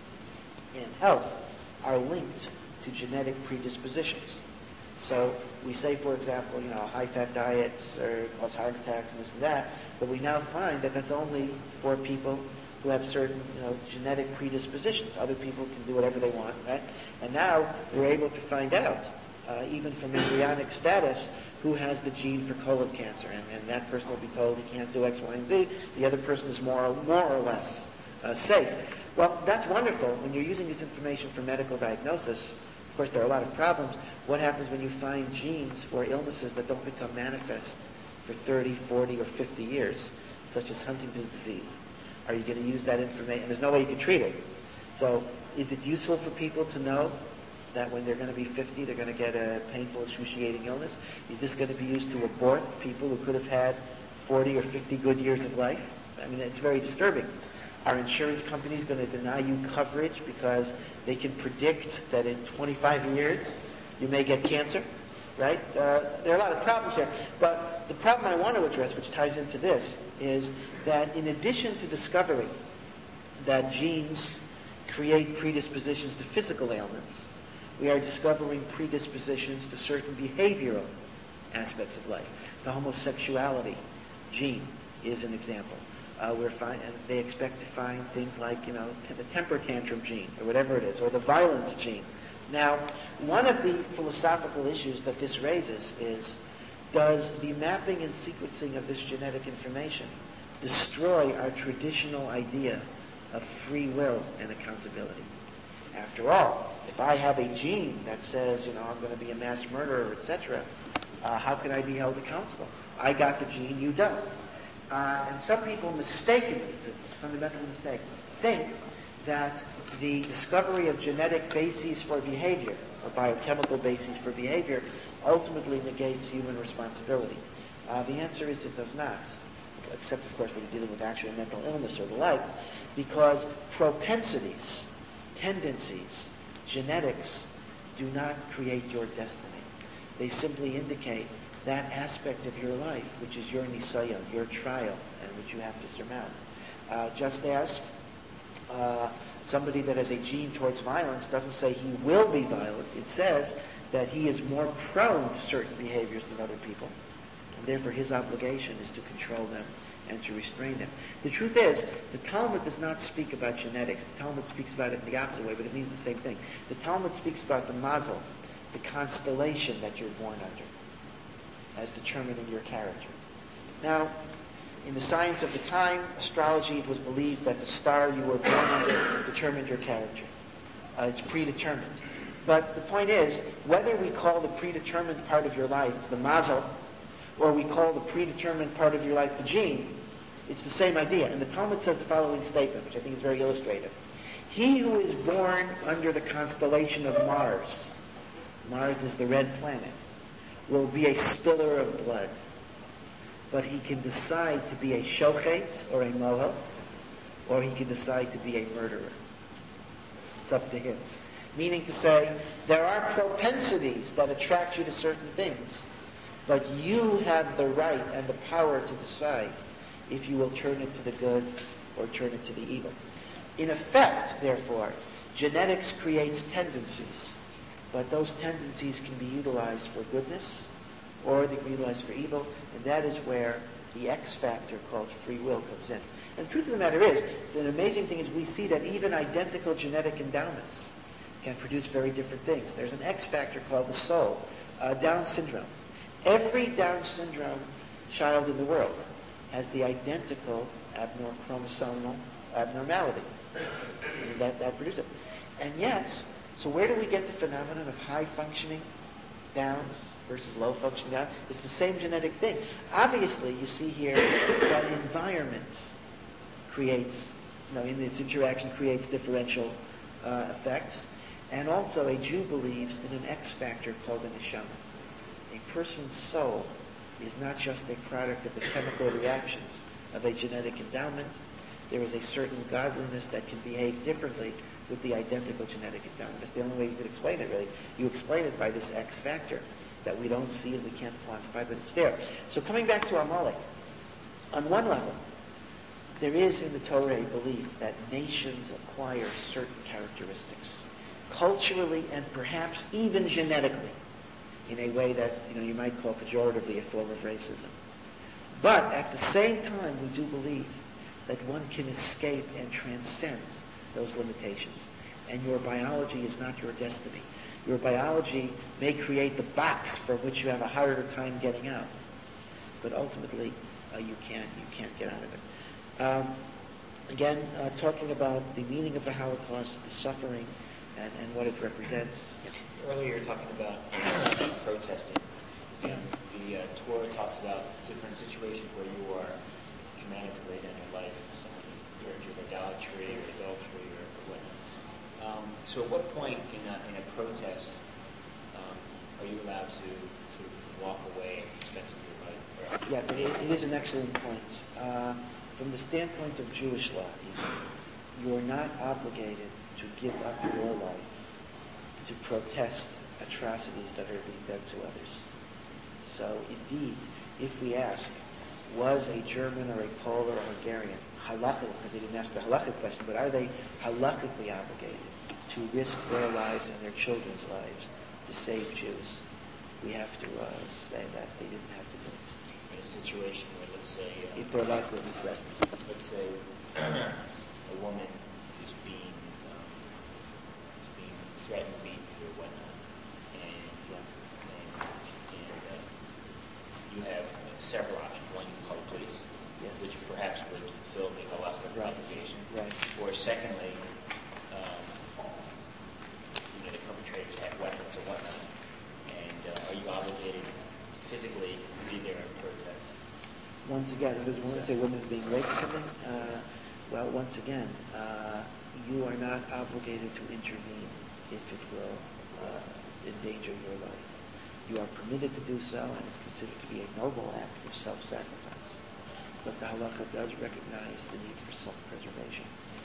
and health are linked to genetic predispositions. So we say, for example, high-fat diets cause heart attacks and this and that, but we now find that that's only for people who have certain, genetic predispositions. Other people can do whatever they want, right? And now we're able to find out, even from embryonic status, who has the gene for colon cancer, and that person will be told he can't do X, Y, and Z. The other person is more or less safe. Well, that's wonderful. When you're using this information for medical diagnosis, of course, there are a lot of problems. What happens when you find genes for illnesses that don't become manifest for 30, 40, or 50 years, such as Huntington's disease? Are you going to use that information? There's no way you can treat it. So is it useful for people to know that when they're going to be 50, they're going to get a painful, excruciating illness? Is this going to be used to abort people who could have had 40 or 50 good years of life? It's very disturbing. Are insurance companies going to deny you coverage because they can predict that in 25 years you may get cancer? Right? There are a lot of problems here. But the problem I want to address, which ties into this, is that in addition to discovering that genes create predispositions to physical ailments, we are discovering predispositions to certain behavioral aspects of life. The homosexuality gene is an example. They expect to find things like, the temper tantrum gene, or whatever it is, or the violence gene. Now, one of the philosophical issues that this raises is, does the mapping and sequencing of this genetic information destroy our traditional idea of free will and accountability? After all, if I have a gene that says, I'm going to be a mass murderer, etc., how can I be held accountable? I got the gene, you don't. And some people mistakenly, it's a fundamental mistake, think that the discovery of genetic bases for behavior, or biochemical bases for behavior, ultimately negates human responsibility. The answer is it does not, except, of course, when you're dealing with actual mental illness or the like, because propensities, tendencies, genetics do not create your destiny. They simply indicate that aspect of your life, which is your nisayon, your trial, and which you have to surmount. Just as somebody that has a gene towards violence doesn't say he will be violent. It says that he is more prone to certain behaviors than other people, and therefore his obligation is to control them and to restrain them. The truth is, the Talmud does not speak about genetics. The Talmud speaks about it in the opposite way, but it means the same thing. The Talmud speaks about the mazel, the constellation that you're born under, as determining your character. Now, in the science of the time, astrology, it was believed that the star you were born under determined your character. It's predetermined. But the point is, whether we call the predetermined part of your life the mazel, or we call the predetermined part of your life the gene, it's the same idea. And the Talmud says the following statement, which I think is very illustrative. He who is born under the constellation of Mars, Mars is the red planet, will be a spiller of blood. But he can decide to be a shochet or a mohel, or he can decide to be a murderer. It's up to him. Meaning to say, there are propensities that attract you to certain things, but you have the right and the power to decide if you will turn it to the good or turn it to the evil. In effect, therefore, genetics creates tendencies, but those tendencies can be utilized for goodness or they can be utilized for evil, and that is where the X factor called free will comes in. And the truth of the matter is, the amazing thing is we see that even identical genetic endowments can produce very different things. There's an X factor called the soul, Down syndrome. Every Down syndrome child in the world has the identical chromosomal abnormality. And that produces it. And yet, so where do we get the phenomenon of high-functioning Downs versus low-functioning Downs? It's the same genetic thing. Obviously, you see here that environment creates, in its interaction creates differential effects. And also, a Jew believes in an X factor called an neshama. A person's soul is not just a product of the chemical reactions of a genetic endowment. There is a certain godliness that can behave differently with the identical genetic endowment. That's the only way you could explain it, really. You explain it by this X factor that we don't see and we can't quantify, but it's there. So coming back to Amalek, on one level, there is in the Torah a belief that nations acquire certain characteristics, culturally and perhaps even genetically, in a way that you might call pejoratively a form of racism. But at the same time, we do believe that one can escape and transcend those limitations. And your biology is not your destiny. Your biology may create the box from which you have a harder time getting out. But ultimately, you can't get out of it. Again, talking about the meaning of the Holocaust, the suffering, and what it represents. Earlier you were talking about protesting. Yeah. The Torah talks about different situations where you are commanded to lay down your life, of idolatry or adultery or whatnot. So at what point in a protest are you allowed to walk away at the expense of your life? Yeah, but it is an excellent point. From the standpoint of Jewish law, you are not obligated to give up your life to protest atrocities that are being done to others. So indeed, if we ask, was a German or a Pole or a Hungarian halakhic, because they didn't ask the halakhic question, but are they halakhically obligated to risk their lives and their children's lives to save Jews? We have to say that they didn't have to do it. In a situation where, let's say, if their life will be threatened. Let's say a woman is being threatened, beaten, or whatnot, and you have several options. One, you call the police, which perhaps would fulfill the halakhic obligation. Right. Or secondly, the perpetrators have weapons or whatnot, and are you obligated physically to be there and protest? Once again, if there's a woman being raped or something, well, once again, you are not obligated to intervene if it will endanger your life. You are permitted to do so, and it's considered to be a noble act of self-sacrifice. But the halakha does recognize the need for self-preservation.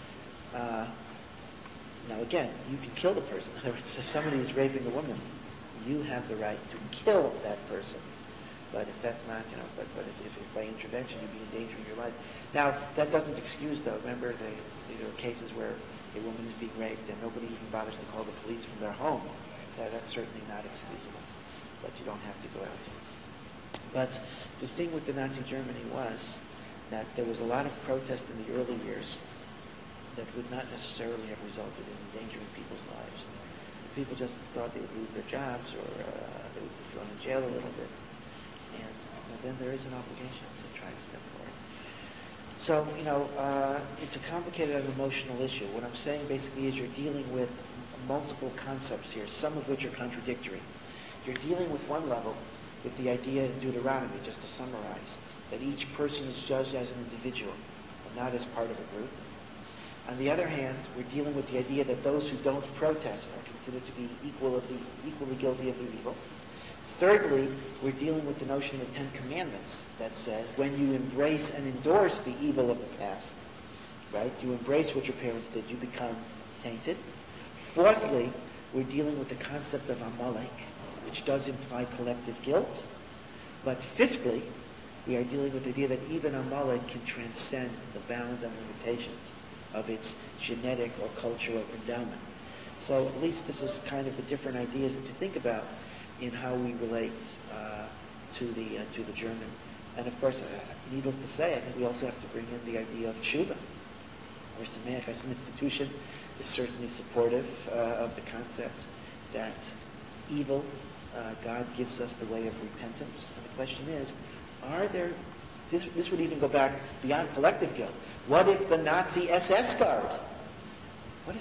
Now again, you can kill the person. In other words, if somebody is raping a woman, you have the right to kill that person. But if that's not, but if by intervention you'd be endangering your life. Now, that doesn't excuse, though. Remember, there are cases where a woman is being raped and nobody even bothers to call the police from their home. That's certainly not excusable. But you don't have to go out. But the thing with the Nazi Germany was that there was a lot of protest in the early years that would not necessarily have resulted in endangering people's lives. People just thought they would lose their jobs or they would be thrown in jail a little bit. And then there is an obligation to try to step forward. So, it's a complicated and emotional issue. What I'm saying basically is you're dealing with multiple concepts here, some of which are contradictory. You're dealing with one level with the idea in Deuteronomy, just to summarize, that each person is judged as an individual and not as part of a group. On the other hand, we're dealing with the idea that those who don't protest are considered to be equally guilty of the evil. Thirdly, we're dealing with the notion of the Ten Commandments that says when you embrace and endorse the evil of the past, right, you embrace what your parents did, you become tainted. Fourthly, we're dealing with the concept of Amalek, which does imply collective guilt. But fifthly, we are dealing with the idea that even Amalek can transcend the bounds and limitations of its genetic or cultural endowment. So at least this is kind of the different ideas to think about in how we relate to the German. And of course, needless to say, I think we also have to bring in the idea of tshuva, or Sameach as an institution is certainly supportive of the concept that evil, God gives us the way of repentance. And the question is, are there, this would even go back beyond collective guilt. What if the Nazi SS guard, what if,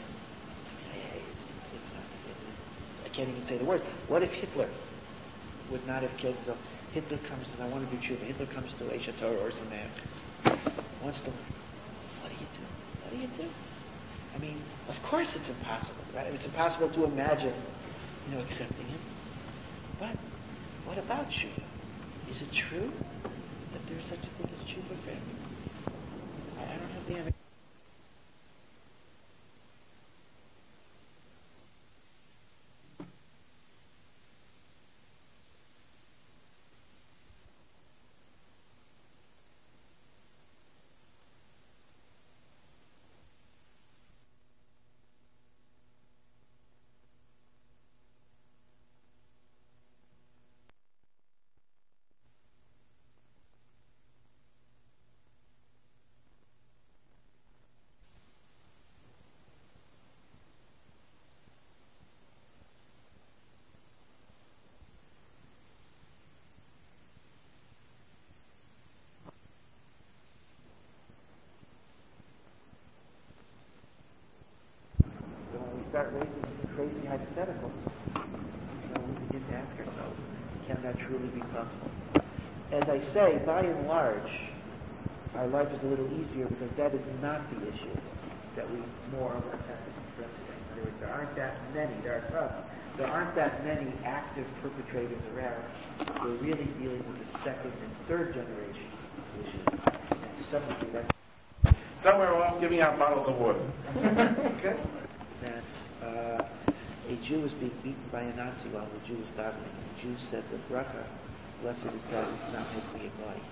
I can't even say the word, what if Hitler would not have killed himself? Hitler comes and I want to do tshuva. Hitler comes to Eish Torah or Sameach. Wants to, what do you do? What do you do? I mean, of course it's impossible, right? It's impossible to imagine, accepting him. But what about tshuva? Is it true that there's such a thing as tshuva for him? I don't have the answer. Start raising crazy hypotheticals, we begin to ask ourselves, can that truly be possible? As I say, by and large, our life is a little easier because that is not the issue that we more or less have to confront today. In other words, there aren't that many active perpetrators around. We're really dealing with the second and third generation issues. And somewhere along giving out bottles of water. Okay. That a Jew was being beaten by a Nazi while the Jew was davening. The Jew said the bracha, blessed is God who does not make me a goy.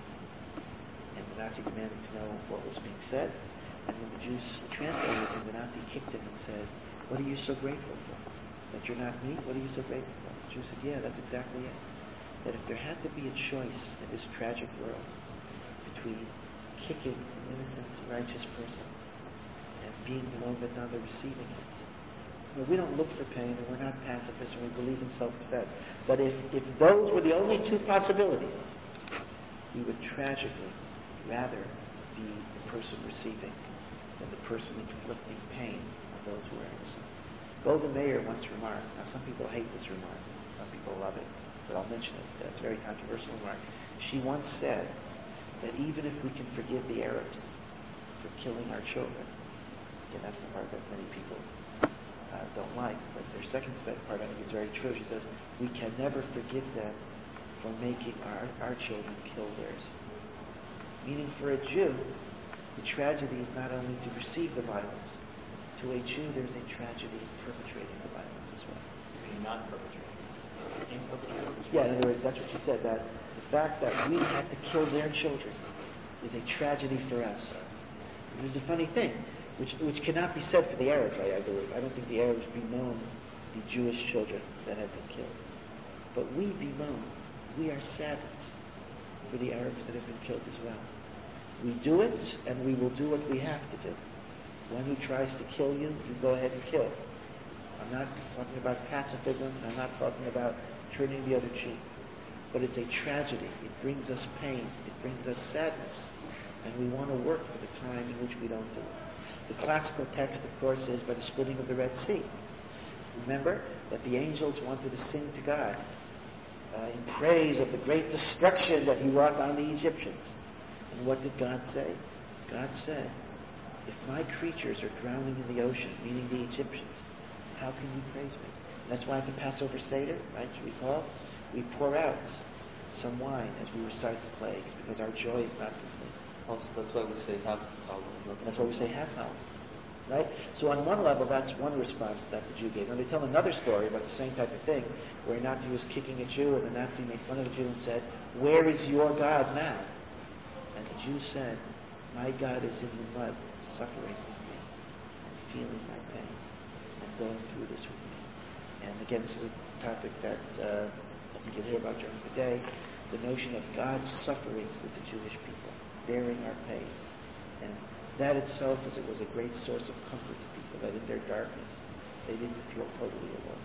And the Nazi demanded to know what was being said. And when the Jew translated him, the Nazi kicked him and said, what are you so grateful for? That you're not me? What are you so grateful for? The Jew said, yeah, that's exactly it. That if there had to be a choice in this tragic world between kicking an innocent, righteous person and being beloved and other receiving it, we don't look for pain, and we're not pacifists, and we believe in self-defense. But if those were the only two possibilities, we would tragically rather be the person receiving than the person inflicting pain on those who are innocent. Golda Meir once remarked, now some people hate this remark, some people love it, but I'll mention it, it's a very controversial remark. She once said that even if we can forgive the Arabs for killing our children, and that's the part that many people don't like, but their second part I think is very true. She says, we can never forgive them for making our children kill theirs. Meaning for a Jew, the tragedy is not only to receive the violence. To a Jew, there's a tragedy in perpetrating the violence as well. You're not perpetrating. Yeah, in other words, that's what she said, that the fact that we had to kill their children is a tragedy for us. And there's a funny thing, which cannot be said for the Arabs, I believe. I don't think the Arabs bemoan the Jewish children that have been killed. But we bemoan, we are saddened for the Arabs that have been killed as well. We do it, and we will do what we have to do. One who tries to kill you, you go ahead and kill. I'm not talking about pacifism, I'm not talking about turning the other cheek. But it's a tragedy. It brings us pain. It brings us sadness. And we want to work for the time in which we don't do it. The classical text, of course, is by the splitting of the Red Sea. Remember that the angels wanted to sing to God in praise of the great destruction that he wrought on the Egyptians. And what did God say? God said, if my creatures are drowning in the ocean, meaning the Egyptians, how can you praise me? That's why at the Passover Seder, right, you recall, we pour out some wine as we recite the plagues, because our joy is not complete. Also, that's why we say half hour. That's why we say half hour. Right? So on one level, that's one response that the Jew gave. And they tell another story about the same type of thing, where a Nazi was kicking a Jew, and the Nazi made fun of the Jew and said, "Where is your God now?" And the Jew said, "My God is in the mud, suffering with me, and feeling my pain, and going through this with me." And again, this is a topic that you can hear about during the day, the notion of God suffering with the Jewish people, bearing our pain. And that itself was a great source of comfort to people, that in their darkness they didn't feel totally alone.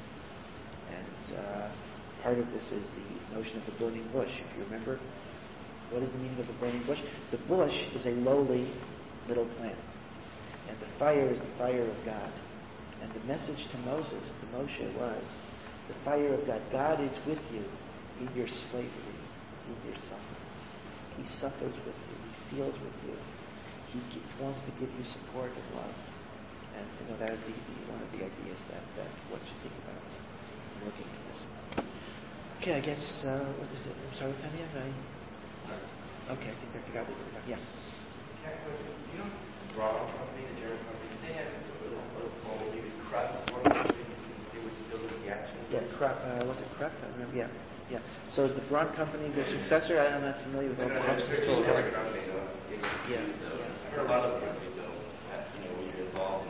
And part of this is the notion of the burning bush. If you remember, what is the meaning of the burning bush? The bush is a lowly little plant, and the fire is the fire of God. And the message to Moses, to Moshe, was the fire of God. God is with you in your slavery, in your suffering. He suffers with you. He feels with you. He wants to give you support and love. And that would be one of the ideas that one should think about looking at this. Okay, I guess, what is it? I'm sorry, what time do you have? Okay, I think I forgot what we were about. Yeah. You know, Brown Company, the German company, they had a little phone, they used crap, they would build the action. Yeah, crap, was it crap? I remember, yeah. So is the Braun Company the successor? I'm not familiar with all the companies. Yeah. I've heard a lot of companies, when you're involved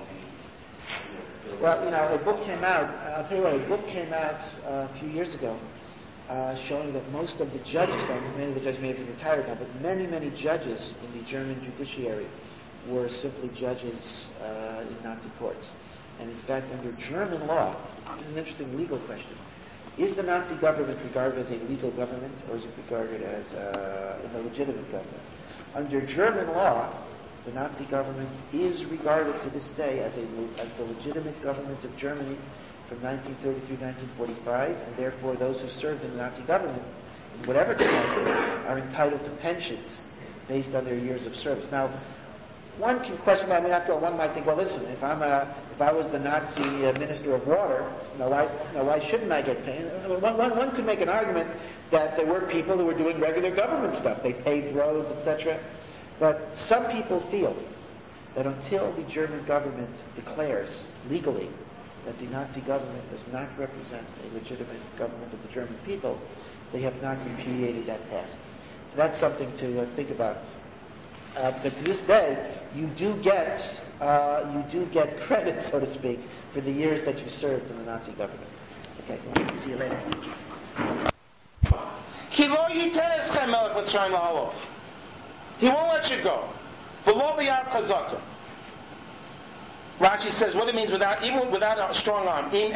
in Well, a book came out, I'll tell you what, a book came out a few years ago showing that most of the judges, many of the judges may have been retired now, but many, many judges in the German judiciary were simply judges in Nazi courts. And in fact, under German law, this is an interesting legal question. Is the Nazi government regarded as a legal government, or is it regarded as a legitimate government? Under German law, the Nazi government is regarded to this day as the legitimate government of Germany from 1930 through 1945, and therefore those who served in the Nazi government, in whatever capacity, are entitled to pensions based on their years of service. Now, one can question that. I mean, after all, one might think, well, listen, if I was the Nazi Minister of Water, why shouldn't I get paid? One could make an argument that there were people who were doing regular government stuff. They paved roads, etc. But some people feel that until the German government declares legally that the Nazi government does not represent a legitimate government of the German people, they have not repudiated that past. So that's something to think about. But to this day, you do get credit, so to speak, for the years that you served in the Nazi government. Okay, see you later. He won't let you go. Rashi says what it means even without a strong arm. If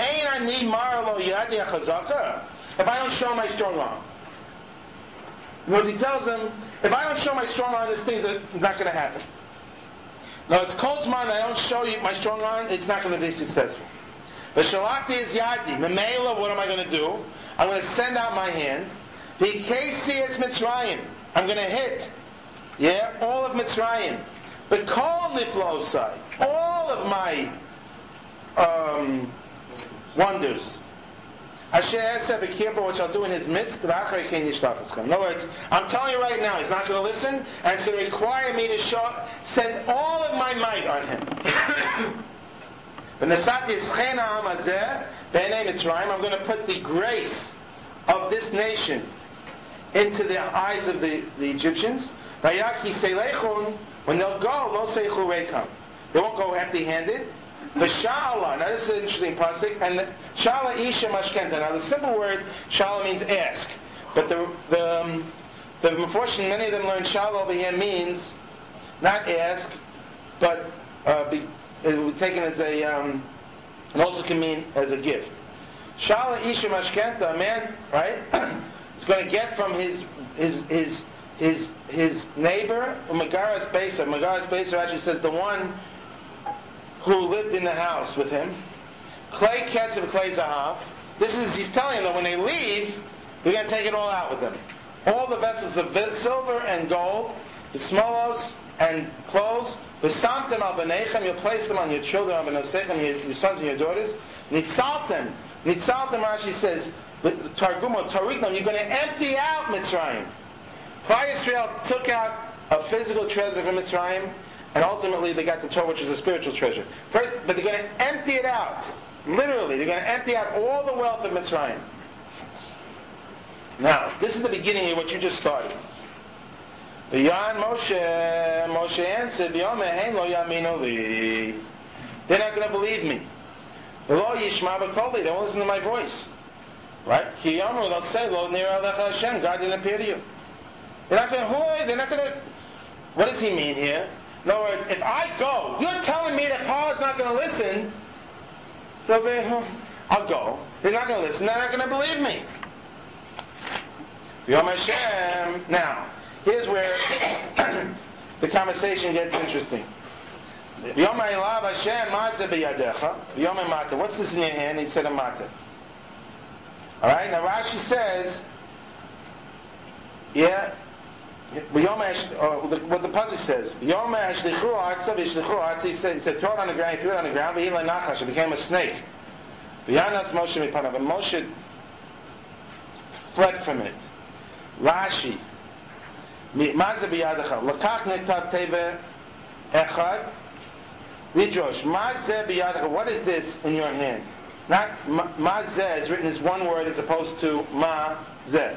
I don't show my strong arm. Because he tells them, if I don't show my strong arm, this thing's not going to happen. Now it's Kolzman, I don't show you my strong arm, it's not going to be successful. But Shalakti is Yadi. Memela, what am I going to do? I'm going to send out my hand. The Kesi is Mitzrayim. I'm going to hit. Yeah, all of Mitzrayim. But call Niflosai. All of my wonders. Asher said the Kippur, which I'll do in his midst. In other words, I'm telling you right now, he's not going to listen, and it's going to require me to send all of my might on him. I'm going to put the grace of this nation into the eyes of the Egyptians. When they'll go, they won't go empty-handed. V'shala, now this is an interesting pasuk, and shala isha mashkenta. Now the simple word shala means ask, but the unfortunately many of them learn shala over here means not ask, but it will be taken as a it also can mean as a gift. Shala isha mashkenta, a man, right, is going to get from his neighbor, Magaras Beisa. Magaras Beisa actually says the one who lived in the house with him. Clay Ketzev, Clay Zahav. He's telling them when they leave, we're going to take it all out with them. All the vessels of silver and gold, the smolos and clothes, the samtim al benechem, you'll place them on your children, al benosechem, your sons and your daughters. Nitzaltem, Rashi says, Targumot, Tariknom, you're going to empty out Mitzrayim. Prior Israel took out a physical treasure from Mitzrayim, and ultimately they got the Torah, which is a spiritual treasure. First, but they're going to empty it out. Literally, they're going to empty out all the wealth of Mitzrayim. Now, this is the beginning of what you just started. Moshe answered, they're not going to believe me. They won't listen to my voice. Right? They'll say, God didn't appear to you. They're not going to, what does he mean here? In other words, if I go, you're telling me that Paul's not going to listen, so I'll go. They're not going to listen, they're not going to believe me. Now, here's where the conversation gets interesting. What's this in your hand? He said a mata. Alright, now Rashi says, what the pasuk says, he said, throw it on the ground, he threw it on the ground, it became a snake. And Moshe fled from it. Rashi, what is this in your hand? Not mazeh is written as one word as opposed to mazeh.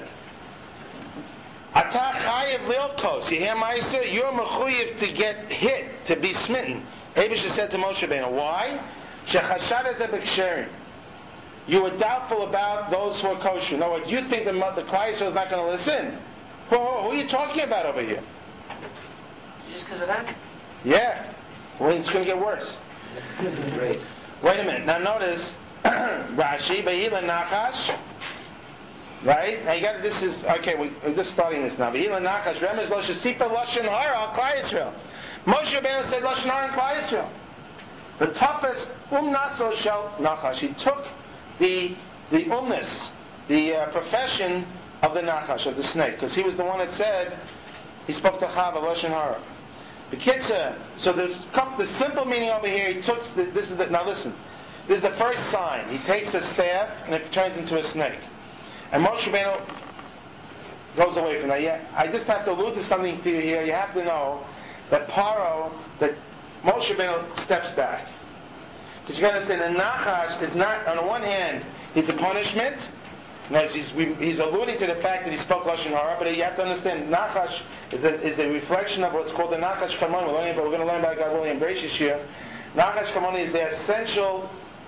Ata chayev lilkos. You hear Ma'aser? You're mechuyev to get hit, to be smitten. Abishah said to Moshe Rabbeinu, why? Shechashadet b'ksherim. You were doubtful about those who are kosher. No, what you think the Klal Yisrael is not going to listen? Who are you talking about over here? Just because of that? Yeah. Well, it's going to get worse. Great. Wait a minute. Now notice, Rashi, B'hila Nachash. Right? Now you got this is okay. We're just starting this now. B'hila Nachash. Remez lo shesipa lashon hara al Klal Yisrael. Moshe Rabbeinu said lashon hara in Klal Yisrael. The toughest naso shel Nachash. He took the umnus, the profession of the Nachash, of the snake, because he was the one that said he spoke to Chava lashon hara. The Kitzah. So the simple meaning over here. He took now listen. This is the first sign. He takes a staff and it turns into a snake. And Moshe Rabbeinu goes away from that. Yeah, I just have to allude to something to you here. You have to know that that Moshe Rabbeinu steps back. Because you got to understand, the Nachash is not, on the one hand, he's a punishment. He's alluding to the fact that he spoke Lashon Hara, but you have to understand, Nachash is a reflection of what's called the Nachash Kamon. We're going to learn about God willing embrace this year. Nachash Kamon is the essential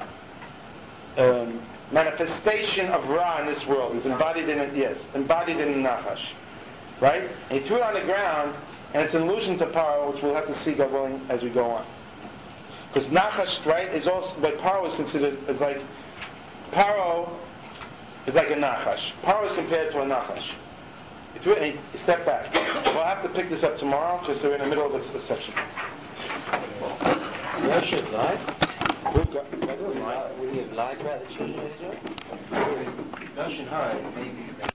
manifestation of Ra in this world. It's embodied in the Nachash. Right? And he threw it on the ground, and it's an allusion to Paro, which we'll have to see God willing as we go on. Because Nachash, right, is also, but Paro is considered as like, Paro is like a Nachash. Paro is compared to a Nachash. He stepped back. We'll have to pick this up tomorrow because we're in the middle of this section. Moshe lied? Would he have lied about the children of Israel? Lashon hara, maybe.